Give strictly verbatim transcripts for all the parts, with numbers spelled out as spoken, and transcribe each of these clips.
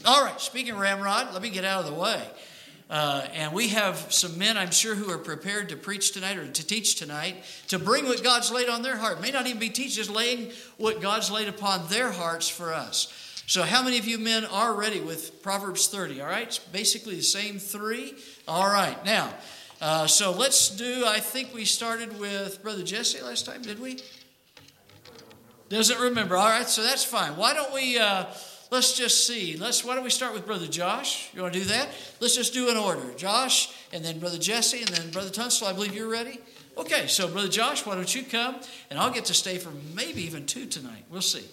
All right, speaking of Ramrod, let me get out of the way. Uh, and we have some men, I'm sure, who are prepared to preach tonight or to teach tonight, to bring what God's laid on their heart. It may not even be teachers laying what God's laid upon their hearts for us. So how many of you men are ready with Proverbs thirty? All right, it's basically the same three. All right, now, uh, so let's do, I think we started with Brother Jesse last time, did we? Doesn't remember. All right, so that's fine. Why don't we... Uh, Let's just see. Let's. Why don't we start with Brother Josh? You want to do that? Let's just do an order. Josh, and then Brother Jesse, and then Brother Tunstall. I believe you're ready. Okay, so Brother Josh, why don't you come? And I'll get to stay for maybe even two tonight. We'll see.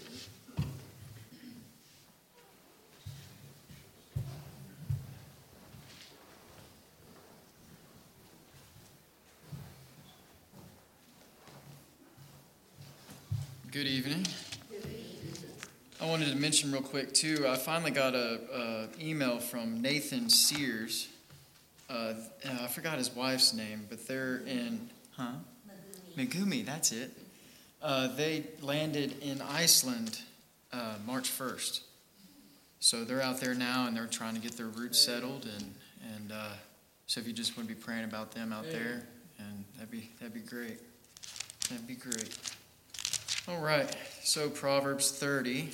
Good evening. I wanted to mention real quick, too, I finally got a, a email from Nathan Sears. Uh, I forgot his wife's name, but they're in, huh? Megumi, Megumi that's it. Uh, they landed in Iceland uh, March first. So they're out there now, and they're trying to get their roots settled. And, and uh, so if you just want to be praying about them out there, and that'd be, that'd be great. That'd be great. All right, so Proverbs thirty,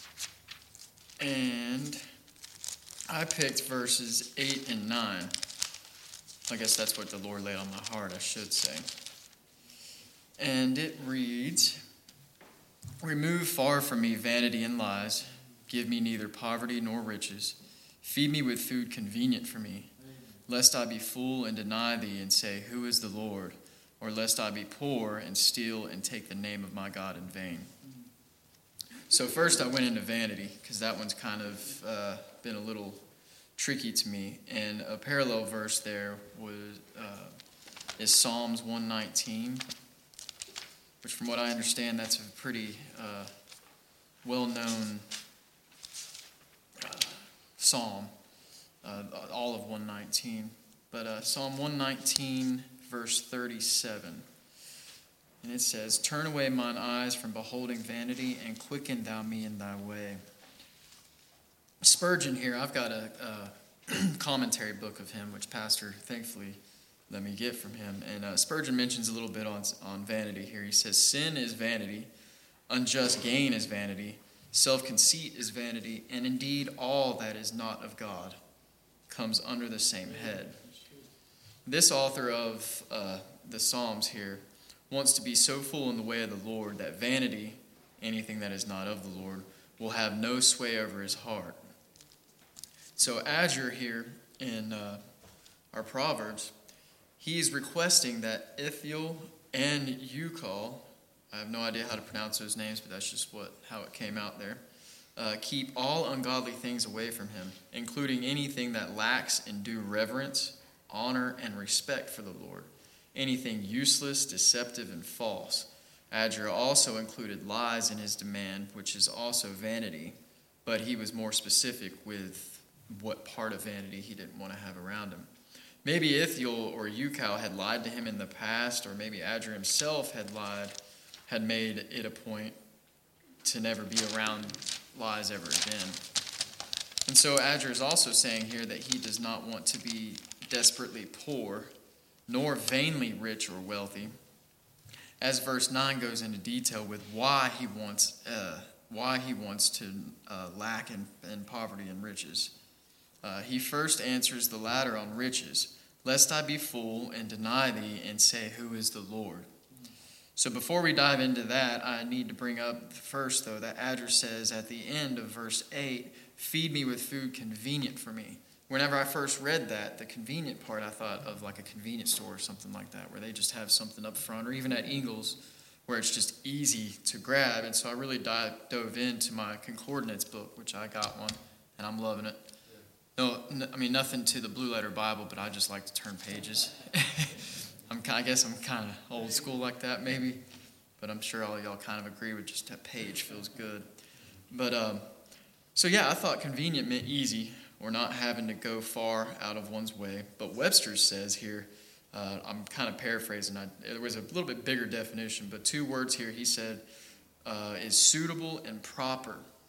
and I picked verses eight and nine. I guess that's what the Lord laid on my heart, I should say. And it reads, "Remove far from me vanity and lies. Give me neither poverty nor riches. Feed me with food convenient for me, lest I be full and deny thee and say, who is the Lord? Or lest I be poor and steal and take the name of my God in vain." So first I went into vanity, because that one's kind of uh, been a little tricky to me. And a parallel verse there was uh, is Psalms one nineteen, which from what I understand, that's a pretty uh, well-known uh, psalm, uh, all of one nineteen. But uh, Psalm one nineteen, verse thirty-seven. And it says, "Turn away mine eyes from beholding vanity, and quicken thou me in thy way." Spurgeon here, I've got a, a commentary book of him, which Pastor thankfully let me get from him. And uh, Spurgeon mentions a little bit on, on vanity here. He says, "Sin is vanity, unjust gain is vanity, self-conceit is vanity, and indeed all that is not of God comes under the same head." This author of uh, the Psalms here wants to be so full in the way of the Lord that vanity, anything that is not of the Lord, will have no sway over his heart. So Azure here in uh, our Proverbs, he is requesting that Ithiel and Ucal, I have no idea how to pronounce those names, but that's just what how it came out there, uh, keep all ungodly things away from him, including anything that lacks in due reverence, honor, and respect for the Lord, anything useless, deceptive, and false. Azure also included lies in his demand, which is also vanity, but he was more specific with what part of vanity he didn't want to have around him. Maybe Ithiel or Ucal had lied to him in the past, or maybe Azure himself had lied, had made it a point to never be around lies ever again. And so Azure is also saying here that he does not want to be desperately poor, nor vainly rich or wealthy, as verse nine goes into detail with why he wants uh, why he wants to uh, lack in, in poverty and riches. Uh, he first answers the latter on riches, "Lest I be full and deny thee and say, who is the Lord?" So before we dive into that, I need to bring up first, though, that Azure says at the end of verse eight, "Feed me with food convenient for me." Whenever I first read that, the convenient part, I thought of like a convenience store or something like that, where they just have something up front, or even at Ingles, where it's just easy to grab. And so I really dive, dove into my concordance book, which I got one, and I'm loving it. No, n- I mean, nothing to the Blue Letter Bible, but I just like to turn pages. I'm, I guess I'm kind of old school like that, maybe, but I'm sure all of y'all kind of agree with just a page feels good. But, um, so yeah, I thought convenient meant easy, or not having to go far out of one's way. But Webster says here, uh, I'm kind of paraphrasing, I, there was a little bit bigger definition, but two words here he said uh, is suitable and proper.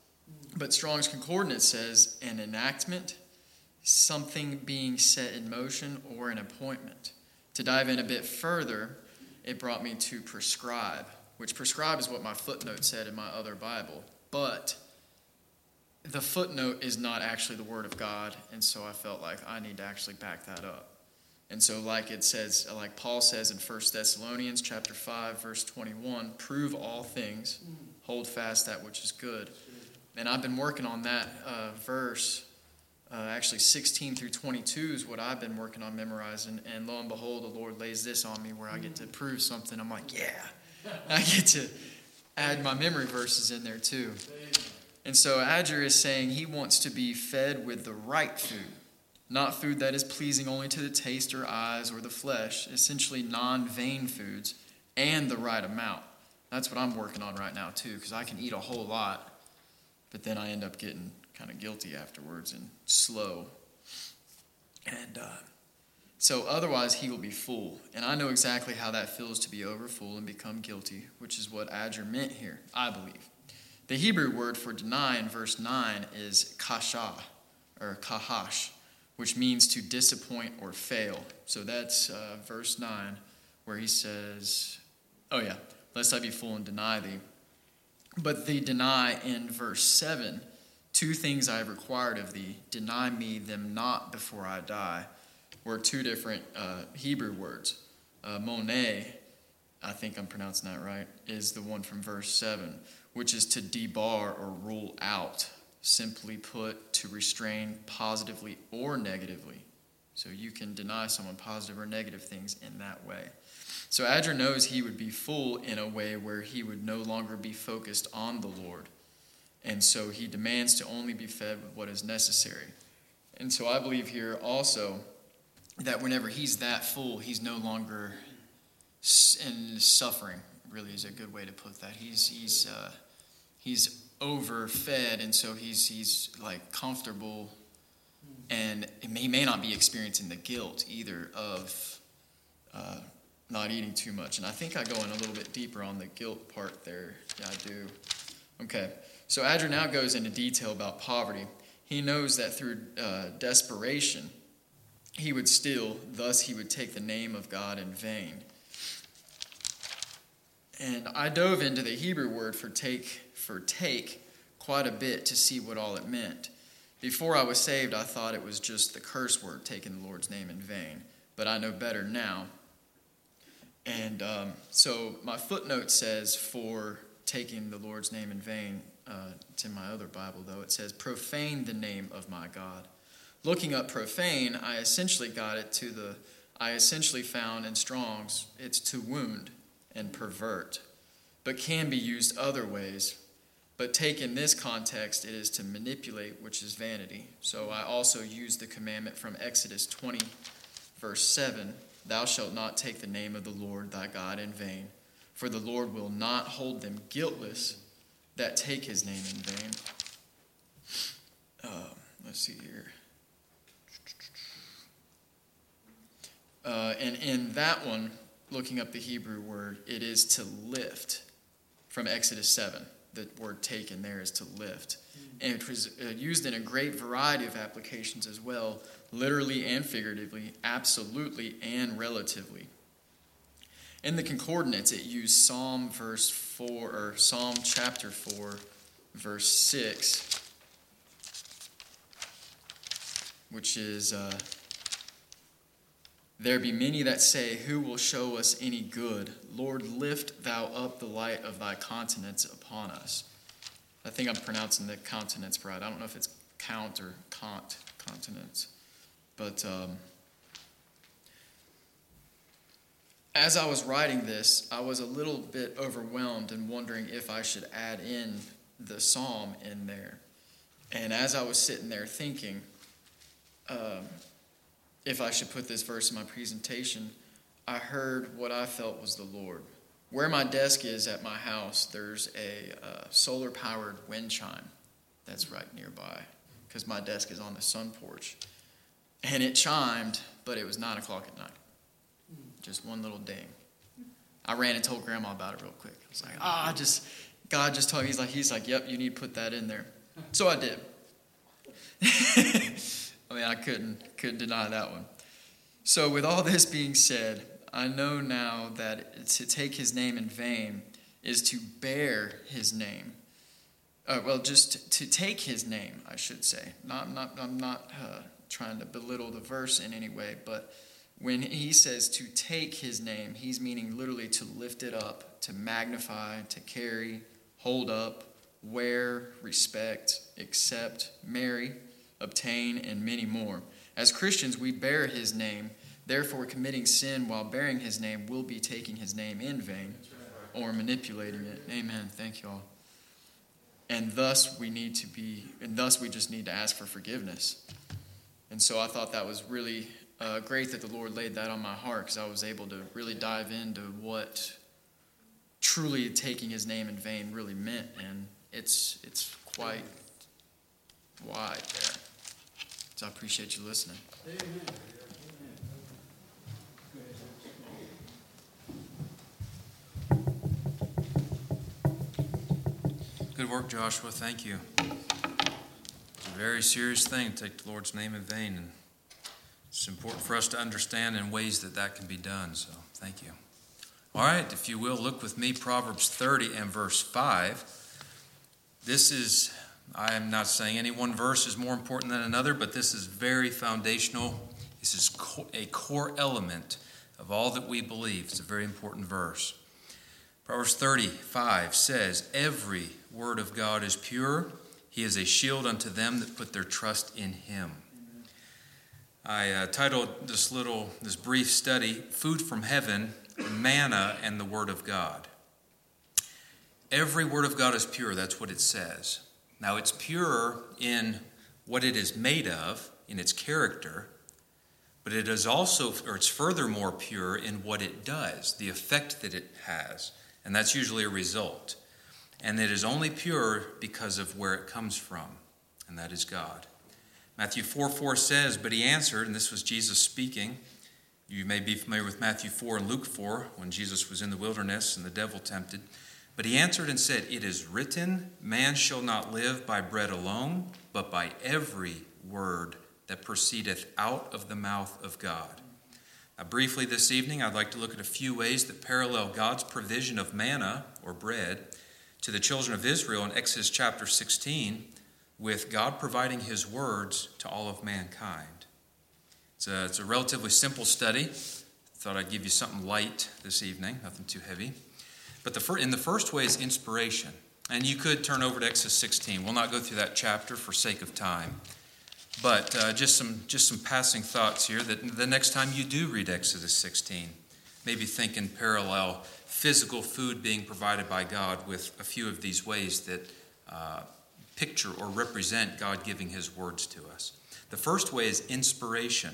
But Strong's Concordance says an enactment, something being set in motion, or an appointment. To dive in a bit further, it brought me to prescribe, which prescribe is what my footnote said in my other Bible. But the footnote is not actually the Word of God, and so I felt like I need to actually back that up. And so like it says, like Paul says in First Thessalonians chapter five, verse twenty-one, prove all things, hold fast that which is good. And I've been working on that uh, verse. Uh, actually, sixteen through twenty-two is what I've been working on memorizing. And lo and behold, the Lord lays this on me where I get to prove something. I'm like, yeah. I get to add my memory verses in there too. And so Adger is saying he wants to be fed with the right food. Not food that is pleasing only to the taste or eyes or the flesh. Essentially non-vain foods and the right amount. That's what I'm working on right now too, because I can eat a whole lot, but then I end up getting kind of guilty afterwards and slow. And uh, so otherwise he will be full. And I know exactly how that feels to be over full and become guilty, which is what Adger meant here, I believe. The Hebrew word for deny in verse nine is kasha, or kahash, which means to disappoint or fail. So that's uh, verse nine, where he says, oh yeah, lest I be full and deny thee. But the deny in verse seven, two things I have required of thee, deny me them not before I die, were two different uh, Hebrew words. Uh, Monet, I think I'm pronouncing that right, is the one from verse seven, which is to debar or rule out. Simply put, to restrain positively or negatively. So you can deny someone positive or negative things in that way. So Adger knows he would be full in a way where he would no longer be focused on the Lord. And so he demands to only be fed with what is necessary. And so I believe here also that whenever he's that full, he's no longer in suffering, really is a good way to put that. He's he's uh, he's overfed, and so he's he's like comfortable, and he may not be experiencing the guilt either of uh, not eating too much. And I think I go in a little bit deeper on the guilt part there. Yeah, I do. Okay, so Adger now goes into detail about poverty. He knows that through uh, desperation, he would steal, thus he would take the name of God in vain. And I dove into the Hebrew word for take, for take quite a bit to see what all it meant. Before I was saved, I thought it was just the curse word, taking the Lord's name in vain. But I know better now. And um, so my footnote says for taking the Lord's name in vain, uh, it's in my other Bible though, it says profane the name of my God. Looking up profane, I essentially got it to the, I essentially found in Strong's, it's to wound and pervert, but can be used other ways. But taken in this context, it is to manipulate, which is vanity. So I also use the commandment from Exodus twenty, verse seven, thou shalt not take the name of the Lord thy God in vain, for the Lord will not hold them guiltless that take his name in vain. Uh, let's see here. Uh, and in that one, looking up the Hebrew word, it is to lift from Exodus seven. The word taken there is to lift. And it was uh, used in a great variety of applications as well, literally and figuratively, absolutely and relatively. In the concordance, it used Psalm verse four, or Psalm chapter four, verse six, which is, uh, there be many that say, who will show us any good? Lord, lift thou up the light of thy countenance upon us. I think I'm pronouncing the countenance right. I don't know if it's count or cont, countenance. But um, as I was writing this, I was a little bit overwhelmed and wondering if I should add in the psalm in there. And as I was sitting there thinking, um, if I should put this verse in my presentation, I heard what I felt was the Lord. Where my desk is at my house, there's a uh, solar-powered wind chime that's right nearby, because my desk is on the sun porch. And it chimed, but it was nine o'clock at night. Just one little ding. I ran and told Grandma about it real quick. I was like, ah, just God just told me. He's like, he's like, yep, you need to put that in there. So I did. I mean, I couldn't couldn't deny that one. So with all this being said, I know now that to take his name in vain is to bear his name. Uh, well, just to take his name, I should say. Not, not, I'm not uh, trying to belittle the verse in any way, but when he says to take his name, he's meaning literally to lift it up, to magnify, to carry, hold up, wear, respect, accept, marry, obtain, and many more. As Christians, we bear his name. Therefore, committing sin while bearing his name will be taking his name in vain or manipulating it. Amen. Thank you all. And thus we need to be, and thus we just need to ask for forgiveness. And so I thought that was really uh, great that the Lord laid that on my heart, because I was able to really dive into what truly taking his name in vain really meant. And it's it's quite wide there. So I appreciate you listening. Amen. Good work, Joshua. Thank you. It's a very serious thing to take the Lord's name in vain, and it's important for us to understand in ways that that can be done. So thank you. All right, if you will, look with me, Proverbs thirty and verse five. This is, I am not saying any one verse is more important than another, but this is very foundational. This is a core element of all that we believe. It's a very important verse. Proverbs thirty-five says, "Every word of God is pure. He is a shield unto them that put their trust in him." Amen. I uh, titled this little, this brief study, "Food from Heaven, Manna and the Word of God." Every word of God is pure. That's what it says. Now, it's pure in what it is made of, in its character, but it is also, or it's furthermore pure in what it does, the effect that it has. And that's usually a result. And it is only pure because of where it comes from, and that is God. Matthew four four says, "But he answered," and this was Jesus speaking. You may be familiar with Matthew four and Luke four, when Jesus was in the wilderness and the devil tempted. "But he answered and said, It is written, man shall not live by bread alone, but by every word that proceedeth out of the mouth of God." Now, briefly this evening, I'd like to look at a few ways that parallel God's provision of manna, or bread, to the children of Israel in Exodus chapter sixteen, with God providing his words to all of mankind. It's a, it's a relatively simple study. Thought I'd give you something light this evening, nothing too heavy. But the fir- in the first way is inspiration. And you could turn over to Exodus sixteen. We'll not go through that chapter for sake of time. But uh, just some just some passing thoughts here, that the next time you do read Exodus sixteen, maybe think in parallel physical food being provided by God with a few of these ways that uh, picture or represent God giving his words to us. The first way is inspiration.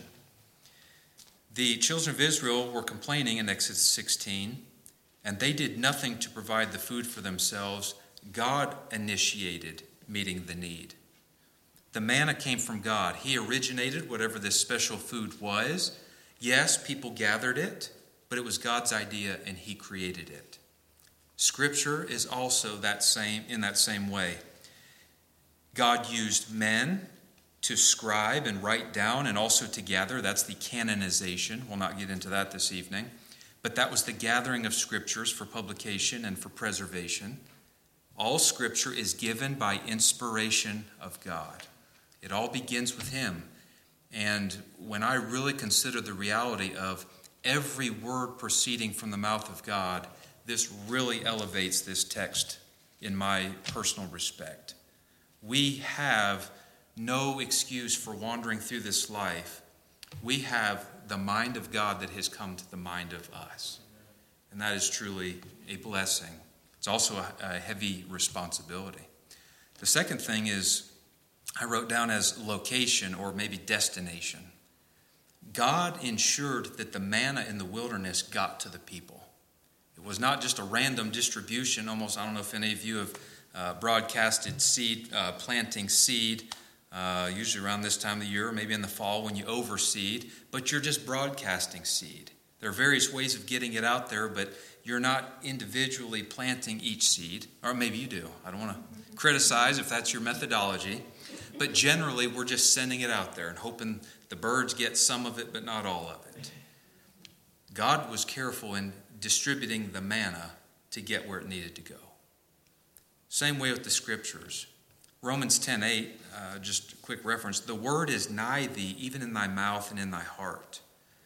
The children of Israel were complaining in Exodus sixteen, and they did nothing to provide the food for themselves. God initiated meeting the need. The manna came from God. He originated whatever this special food was. Yes, people gathered it, but it was God's idea and he created it. Scripture is also that same in that same way. God used men to scribe and write down and also to gather. That's the canonization. We'll not get into that this evening. But that was the gathering of scriptures for publication and for preservation. All scripture is given by inspiration of God. It all begins with him. And when I really consider the reality of every word proceeding from the mouth of God, this really elevates this text in my personal respect. We have no excuse for wandering through this life. We have the mind of God that has come to the mind of us. And that is truly a blessing. It's also a, a heavy responsibility. The second thing is, I wrote down as location or maybe destination. God ensured that the manna in the wilderness got to the people. It was not just a random distribution. Almost, I don't know if any of you have uh, broadcasted seed, uh, planting seed, uh, usually around this time of the year, maybe in the fall when you overseed, but you're just broadcasting seed. There are various ways of getting it out there, but you're not individually planting each seed. Or maybe you do. I don't want to criticize if that's your methodology. But generally, we're just sending it out there and hoping the birds get some of it, but not all of it. God was careful in distributing the manna to get where it needed to go. Same way with the scriptures. Romans ten eight, uh, just a quick reference. The word is nigh thee, even in thy mouth and in thy heart.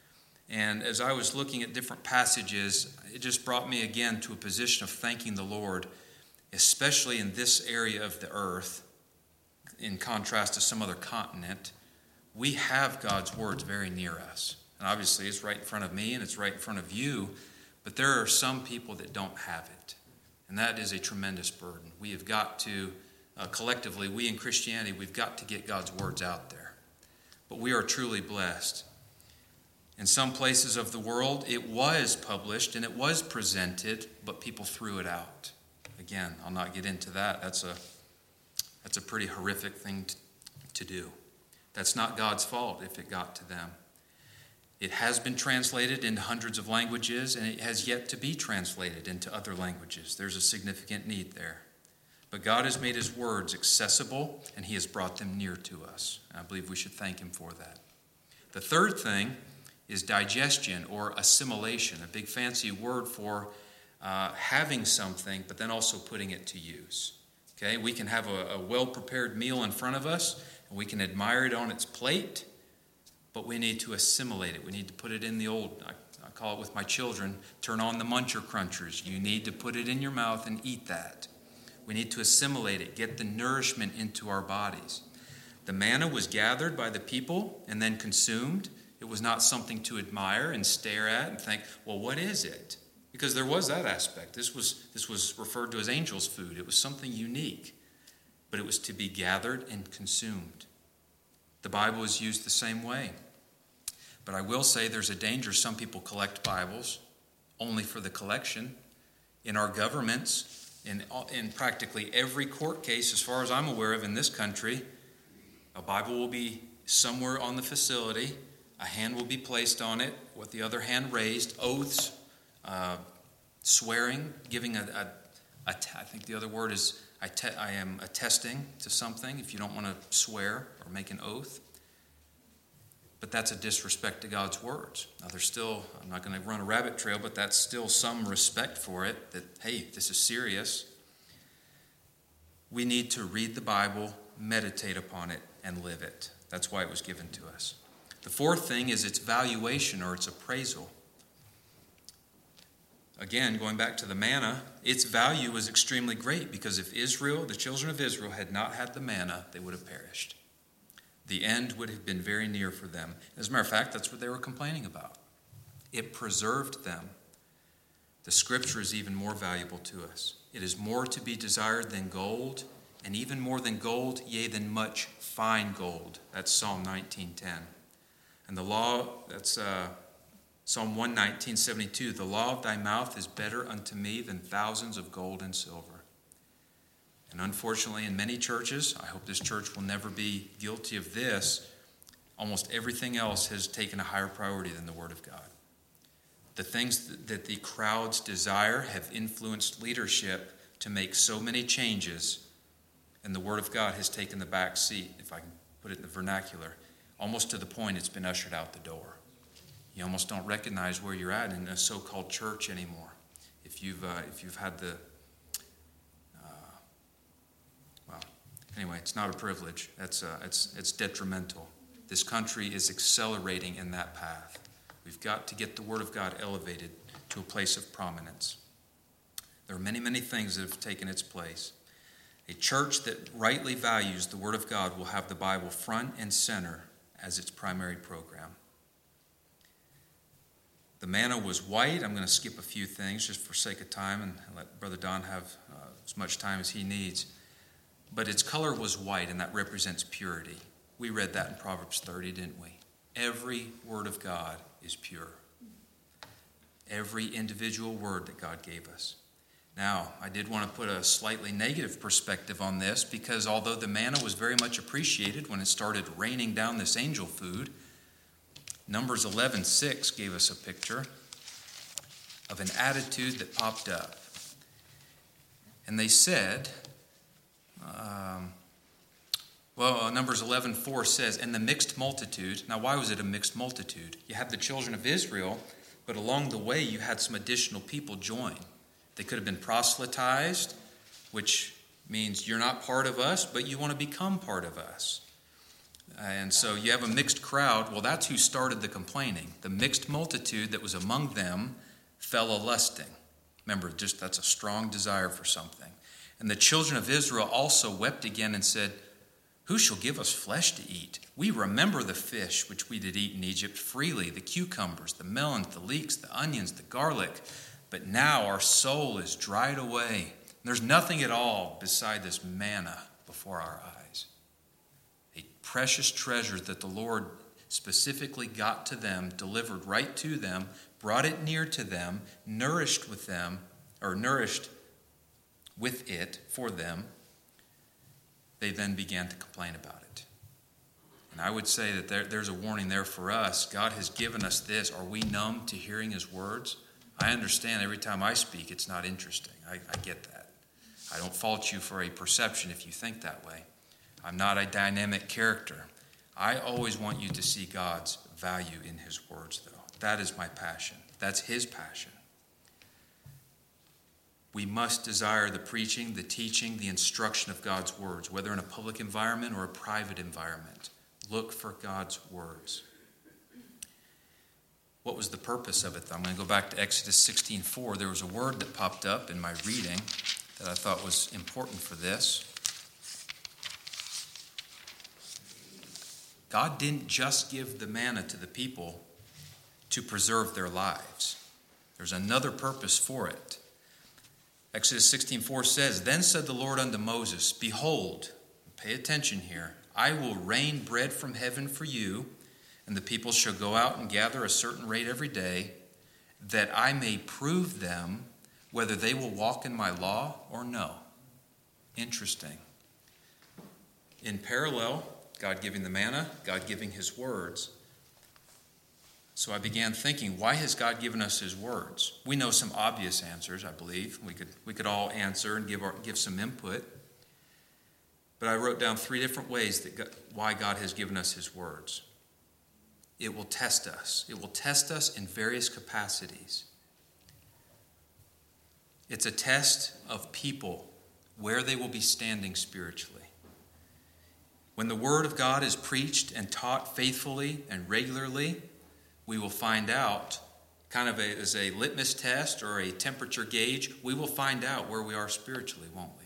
And as I was looking at different passages, it just brought me again to a position of thanking the Lord, especially in this area of the earth, in contrast to some other continent. We have God's words very near us. And obviously it's right in front of me and it's right in front of you, but there are some people that don't have it. And that is a tremendous burden. We have got to, uh, collectively, we in Christianity, we've got to get God's words out there. But we are truly blessed. In some places of the world, it was published and it was presented, but people threw it out. Again, I'll not get into that. That's a, that's a pretty horrific thing to, to do. That's not God's fault if it got to them. It has been translated into hundreds of languages, and it has yet to be translated into other languages. There's a significant need there. But God has made his words accessible, and he has brought them near to us. And I believe we should thank him for that. The third thing is digestion or assimilation, a big fancy word for uh, having something, but then also putting it to use. Okay, we can have a, a well-prepared meal in front of us, and we can admire it on its plate, but we need to assimilate it. We need to put it in the old, I, I call it with my children, turn on the muncher crunchers. You need to put it in your mouth and eat that. We need to assimilate it, get the nourishment into our bodies. The manna was gathered by the people and then consumed. It was not something to admire and stare at and think, well, what is it? Because there was that aspect. This was, this was referred to as angels' food. It was something unique, but it was to be gathered and consumed. The Bible is used the same way. But I will say there's a danger. Some people collect Bibles only for the collection. In our governments, in, in practically every court case, as far as I'm aware of in this country, a Bible will be somewhere on the facility. A hand will be placed on it with the other hand raised. Oaths, uh, swearing, giving a, a, a t- I think the other word is I, te- I am attesting to something if you don't want to swear or make an oath. But that's a disrespect to God's words. Now there's still, I'm not going to run a rabbit trail, but that's still some respect for it, that, hey, this is serious. We need to read the Bible, meditate upon it, and live it. That's why it was given to us. The fourth thing is its valuation or its appraisal. Again, going back to the manna, its value was extremely great because if Israel, the children of Israel, had not had the manna, they would have perished. The end would have been very near for them. As a matter of fact, that's what they were complaining about. It preserved them. The scripture is even more valuable to us. It is more to be desired than gold, and even more than gold, yea, than much fine gold. That's Psalm nineteen ten. And the law, that's uh, Psalm one nineteen, seventy-two. The law of thy mouth is better unto me than thousands of gold and silver. And unfortunately, in many churches, I hope this church will never be guilty of this, almost everything else has taken a higher priority than the Word of God. The things that the crowds desire have influenced leadership to make so many changes, and the Word of God has taken the back seat, if I can put it in the vernacular, almost to the point it's been ushered out the door. You almost don't recognize where you're at in a so-called church anymore. If you've uh, if you've had the Anyway, it's not a privilege. That's uh, it's it's detrimental. This country is accelerating in that path. We've got to get the Word of God elevated to a place of prominence. There are many, many things that have taken its place. A church that rightly values the Word of God will have the Bible front and center as its primary program. The manna was white. I'm going to skip a few things just for sake of time and let Brother Don have uh, as much time as he needs. But its color was white, and that represents purity. We read that in Proverbs thirty, didn't we? Every word of God is pure. Every individual word that God gave us. Now, I did want to put a slightly negative perspective on this, because although the manna was very much appreciated when it started raining down this angel food, Numbers eleven six gave us a picture. of an attitude that popped up. And they said, um, well, Numbers eleven four says, and the mixed multitude. Now, why was it a mixed multitude? You had the children of Israel, but along the way you had some additional people join. They could have been proselytized, which means you're not part of us, but you want to become part of us. And so you have a mixed crowd. Well, that's who started the complaining. The mixed multitude that was among them fell a-lusting. Remember, just that's a strong desire for something. And the children of Israel also wept again and said, who shall give us flesh to eat? We remember the fish which we did eat in Egypt freely, the cucumbers, the melons, the leeks, the onions, the garlic. But now our soul is dried away. There's nothing at all beside this manna before our eyes. A precious treasure that the Lord specifically got to them, delivered right to them, brought it near to them, nourished with them, or nourished with it for them. They then began to complain about it. And I would say that there, there's a warning there for us. God has given us this. Are we numb to hearing his words? I understand every time I speak, it's not interesting. I, I get that. I don't fault you for a perception if you think that way. I'm not a dynamic character. I always want you to see God's value in his words, though. That is my passion. That's his passion. We must desire the preaching, the teaching, the instruction of God's words, whether in a public environment or a private environment. Look for God's words. What was the purpose of it, though? I'm going to go back to Exodus sixteen four. There was a word that popped up in my reading that I thought was important for this. God didn't just give the manna to the people to preserve their lives. There's another purpose for it. Exodus sixteen four says, then said the Lord unto Moses, behold, pay attention here, I will rain bread from heaven for you, and the people shall go out and gather a certain rate every day, that I may prove them whether they will walk in my law or no. Interesting. In parallel, God giving the manna, God giving his words. So I began thinking, why has God given us his words? We know some obvious answers, I believe. We could we could all answer and give our, give some input. But I wrote down three different ways that God, why God has given us his words. It will test us. It will test us in various capacities. It's a test of people, where they will be standing spiritually. When the word of God is preached and taught faithfully and regularly, we will find out, kind of a, as a litmus test or a temperature gauge, we will find out where we are spiritually, won't we?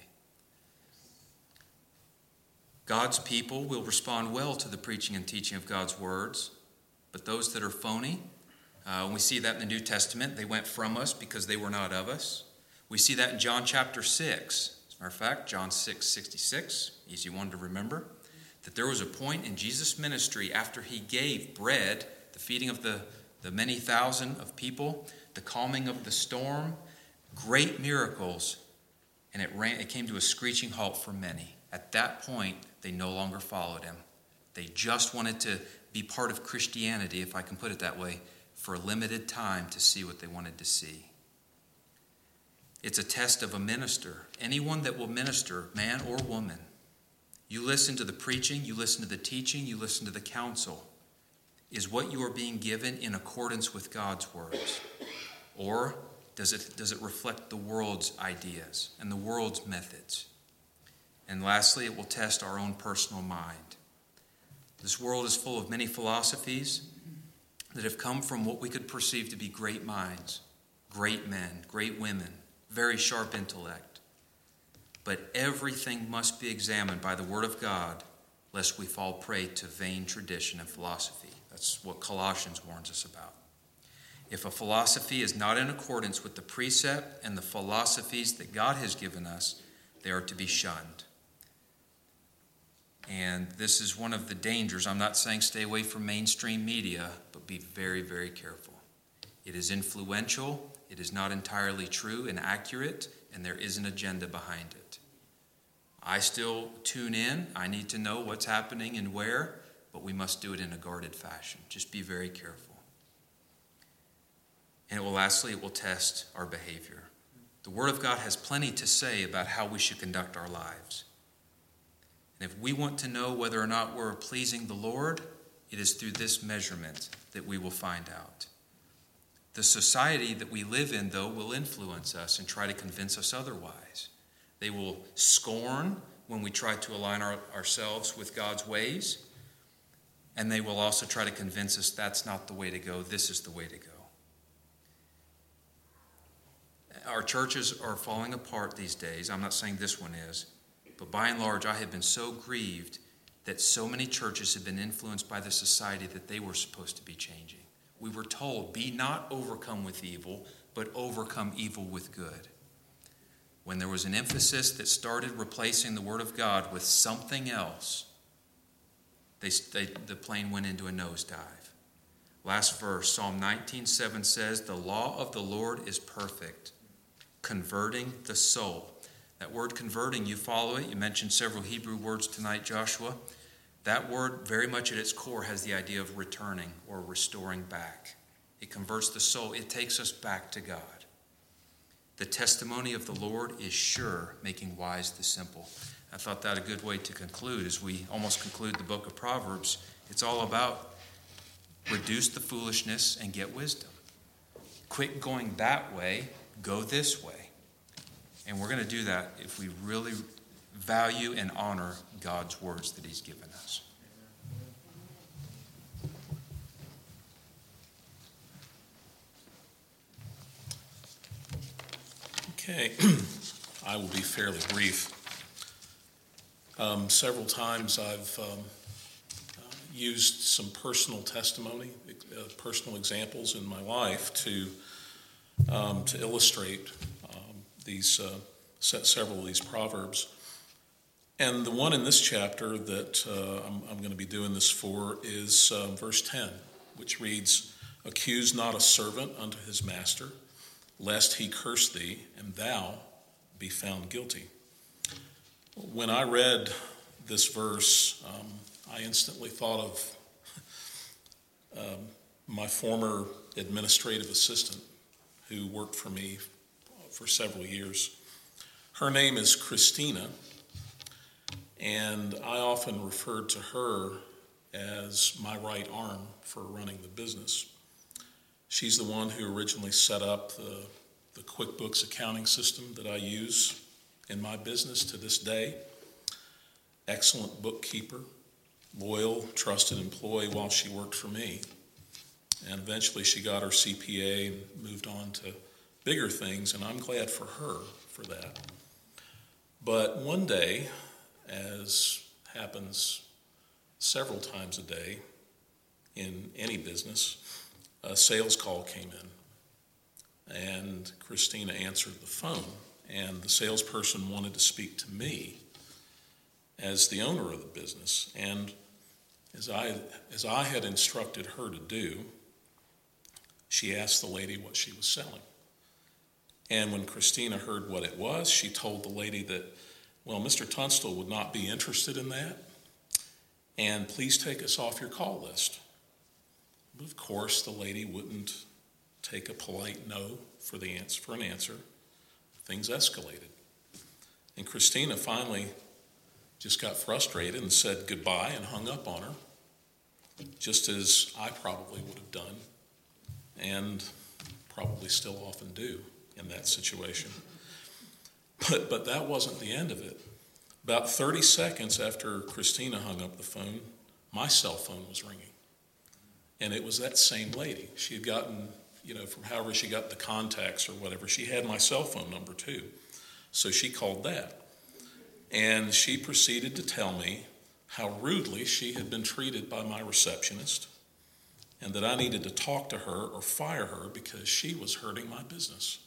God's people will respond well to the preaching and teaching of God's words, but those that are phony, uh, when we see that in the New Testament, they went from us because they were not of us. We see that in John chapter six. As a matter of fact, John six sixty-six, easy one to remember, that there was a point in Jesus' ministry after he gave bread, the feeding of the, the many thousand of people, the calming of the storm, great miracles, and it ran, it came to a screeching halt for many. At that point, they no longer followed him. They just wanted to be part of Christianity, if I can put it that way, for a limited time to see what they wanted to see. It's a test of a minister. Anyone that will minister, man or woman, you listen to the preaching, you listen to the teaching, you listen to the counsel. Is what you are being given in accordance with God's words? Or does it, does it reflect the world's ideas and the world's methods? And lastly, it will test our own personal mind. This world is full of many philosophies that have come from what we could perceive to be great minds, great men, great women, very sharp intellect. But everything must be examined by the Word of God, lest we fall prey to vain tradition and philosophy. That's what Colossians warns us about. If a philosophy is not in accordance with the precept and the philosophies that God has given us, they are to be shunned. And this is one of the dangers. I'm not saying stay away from mainstream media, but be very, very careful. It is influential, it is not entirely true and accurate, and there is an agenda behind it. I still tune in. I need to know what's happening and where, but we must do it in a guarded fashion. Just be very careful. And it will lastly, it will test our behavior. The Word of God has plenty to say about how we should conduct our lives. And if we want to know whether or not we're pleasing the Lord, it is through this measurement that we will find out. The society that we live in, though, will influence us and try to convince us otherwise. They will scorn when we try to align our, ourselves with God's ways, and they will also try to convince us that's not the way to go, this is the way to go. Our churches are falling apart these days. I'm not saying this one is, but by and large, I have been so grieved that so many churches have been influenced by the society that they were supposed to be changing. We were told, be not overcome with evil, but overcome evil with good. When there was an emphasis that started replacing the Word of God with something else, they, they, the plane went into a nosedive. Last verse, Psalm nineteen seven says, the law of the Lord is perfect, converting the soul. That word converting, you follow it. You mentioned several Hebrew words tonight, Joshua. That word, very much at its core, has the idea of returning or restoring back. It converts the soul. It takes us back to God. The testimony of the Lord is sure, making wise the simple. I thought that a good way to conclude as we almost conclude the book of Proverbs. It's all about reduce the foolishness and get wisdom. Quit going that way, go this way. And we're going to do that if we really value and honor God's words that he's given us. Okay, I will be fairly brief. Um, several times I've um, uh, used some personal testimony, uh, personal examples in my life to um, to illustrate um, these uh, several of these proverbs. And the one in this chapter that uh, I'm, I'm going to be doing this for is um, verse ten, which reads, "Accuse not a servant unto his master, lest he curse thee, and thou be found guilty." When I read this verse, um, I instantly thought of um, my former administrative assistant who worked for me for several years. Her name is Christina, and I often referred to her as my right arm for running the business. She's the one who originally set up the, the QuickBooks accounting system that I use in my business to this day. Excellent bookkeeper, loyal, trusted employee while she worked for me. And eventually she got her C P A and moved on to bigger things, and I'm glad for her for that. But one day, as happens several times a day in any business, a sales call came in, and Christina answered the phone, and the salesperson wanted to speak to me as the owner of the business. And as I as I had instructed her to do, she asked the lady what she was selling. And when Christina heard what it was, she told the lady that, well, Mister Tunstall would not be interested in that, and please take us off your call list. But of course, the lady wouldn't take a polite no for the answer, for an answer. Things escalated. And Christina finally just got frustrated and said goodbye and hung up on her, just as I probably would have done, and probably still often do in that situation. But, but that wasn't the end of it. About thirty seconds after Christina hung up the phone, my cell phone was ringing. And it was that same lady. She had gotten, you know, from however she got the contacts or whatever, she had my cell phone number too. So she called that. And she proceeded to tell me how rudely she had been treated by my receptionist, and that I needed to talk to her or fire her because she was hurting my business.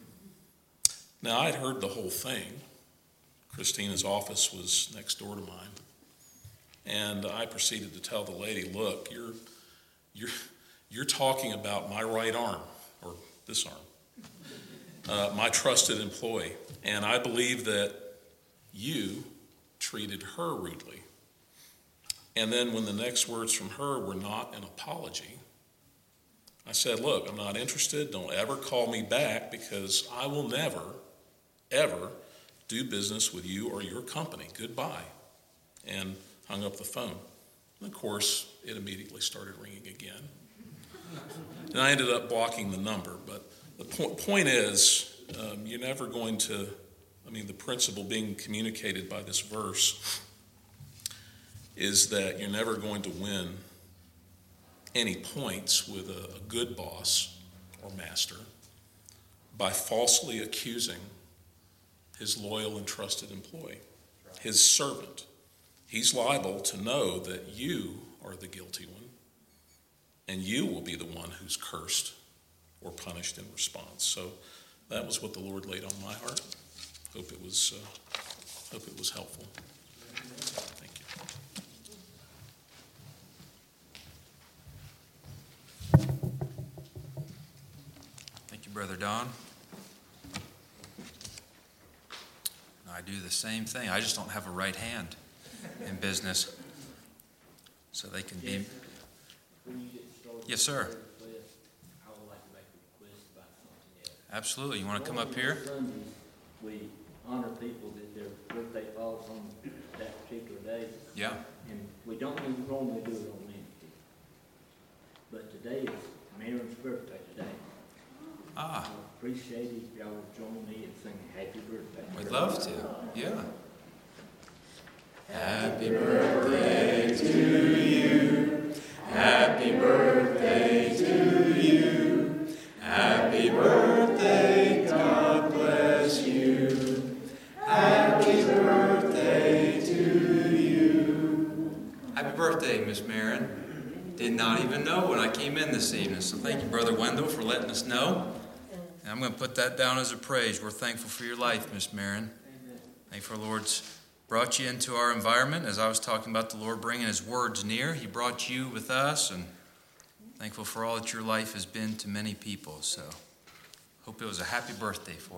Now, I'd heard the whole thing. Christina's office was next door to mine. And I proceeded to tell the lady, look, you're you're you're talking about my right arm, or this arm, uh, my trusted employee. And I believe that you treated her rudely. And then when the next words from her were not an apology, I said, look, I'm not interested. Don't ever call me back because I will never, ever do business with you or your company. Goodbye. And hung up the phone. And of course, it immediately started ringing again. And I ended up blocking the number. But the po- point is, um, you're never going to, I mean, the principle being communicated by this verse is that you're never going to win any points with a, a good boss or master by falsely accusing his loyal and trusted employee, his servant. He's liable to know that you are the guilty one, and you will be the one who's cursed or punished in response. So that was what the Lord laid on my heart. Hope it was, uh, hope it was helpful. Thank you. Thank you, Brother Don. I do the same thing. I just don't have a right hand in business. So they can be... Yes, sir. I would like to make a request about something else. Absolutely. You want to come up here? Sundays, we honor people that their birthday falls on that particular day, Yeah. and we don't normally do it on Wednesday. But today is Mary's birthday today. Ah, I appreciate it if y'all would join me in singing happy birthday. we'd love to. Yeah. Happy birthday to you. Happy birthday to you. Happy birthday, God bless you. Happy birthday to you. Happy birthday, Miss Marin. Did not even know when I came in this evening. So thank you, Brother Wendell, for letting us know. And I'm going to put that down as a praise. We're thankful for your life, Miss Marin. Thank you for the Lord's brought you into our environment. As I was talking about the Lord bringing his words near, he brought you with us, and thankful for all that your life has been to many people. So hope it was a happy birthday for